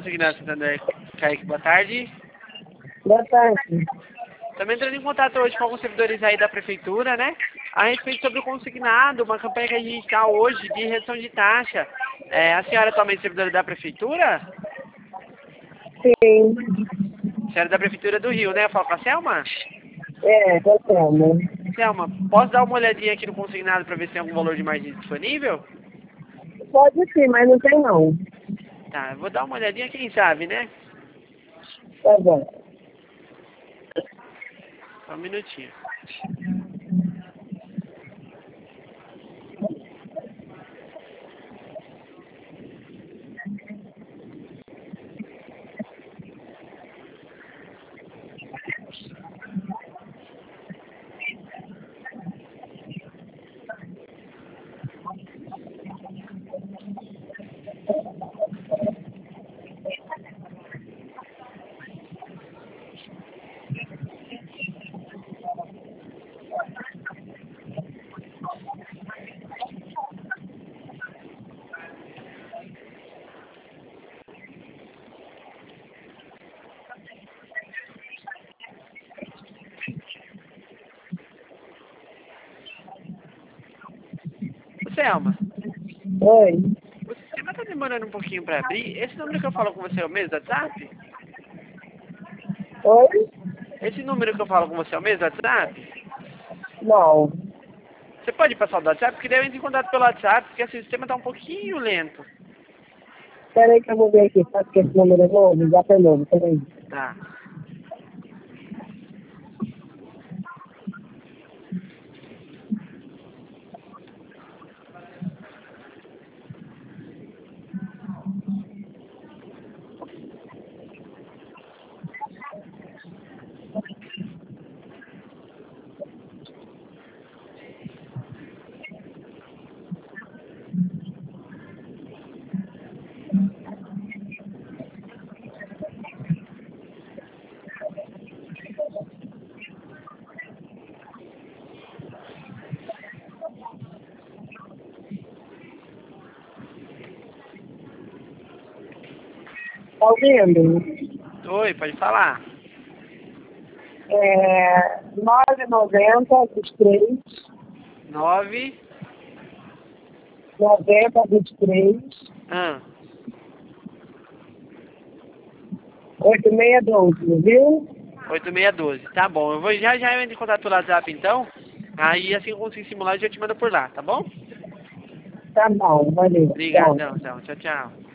Consignado Santander. Kaique, boa tarde. Boa tarde. Também entrando em contato hoje com alguns servidores aí da prefeitura, né? A respeito sobre o consignado, uma campanha que a gente está hoje de redução de taxa. A senhora é atualmente servidora da prefeitura? Sim. A senhora é da prefeitura do Rio, né? Eu falo com a Selma? Boa tarde. Selma, posso dar uma olhadinha aqui no consignado para ver se tem algum valor de margem disponível? Pode sim, mas não tem não. Tá, eu vou dar uma olhadinha, quem sabe, né? Tá bom. Só um minutinho. Selma, Oi. o sistema tá demorando um pouquinho para abrir. Esse número que eu falo com você é o mesmo WhatsApp? Oi? Esse número que eu falo com você é o mesmo WhatsApp? Não. Você pode passar o do WhatsApp? Porque daí eu entro em contato pelo WhatsApp, porque esse sistema tá um pouquinho lento. Espera aí que eu vou ver aqui. Sabe que esse número é novo? Já foi novo. Espera aí. Tá. Tá ouvindo? Oi, pode falar. 990 23 9. 90 23 Ah, 8612, viu? 8612. Tá bom. Eu vou já eu entro em contato pelo WhatsApp então. Aí assim que eu conseguir simular, eu já te mando por lá, tá bom? Tá bom, valeu. Tchau. Obrigadão, tchau, tchau.